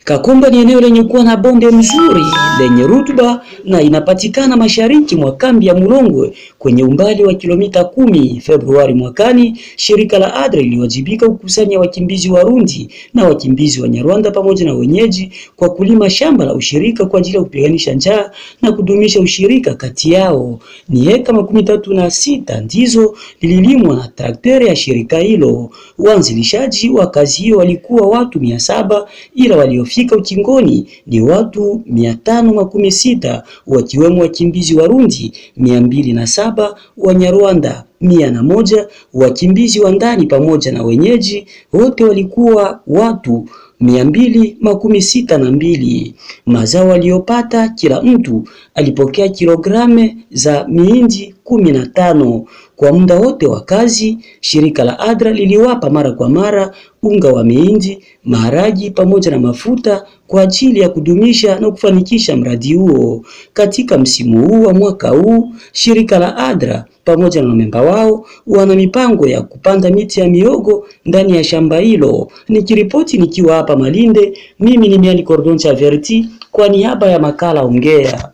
Kakomba ni eneo lenye kuwa na bonde mzuri lenye rutuba na inapatikana mashariki mwa kambi ya Mulongwe kwenye umbali wa kilomita 10. Februari mwakani, shirika la ADRA liliwajibika kukusanya wakimbizi Warundi na wakimbizi wa Nyarwanda pamoja na wenyeji kwa kulima shamba la ushirika kwa ajili ya kupiganisha njaa na kudumisha ushirika kati yao. Ni heka 36 ndizo lililimwa na trakteri ya shirika hilo. Waanzilishaji wa kazi hiyo walikuwa watu 700 ila waliofika ukingoni ni watu 516 wakiwemo wakimbizi Warundi 207, Wanyarwanda 101, wakimbizi wa ndani pamoja na wenyeji wote walikuwa watu 262. Mazao waliopata, kila mtu alipokea kilograme za miindi 15. Kwa muda wote wa kazi, shirika la ADRA liliwapa mara kwa mara unga wa miindi, maharagi pamoja na mafuta kwa ajili ya kudumisha na kufanikisha mradi huo. Katika msimu huu wa mwaka huu, shirika la ADRA pamoja na memba wao wana mipango ya kupanda miti ya miogo ndani ya shamba hilo. Nikiripoti nikiwa hapa Malinde, mimi ni Miani Cordon Chaverti kwa niaba ya makala Ongea.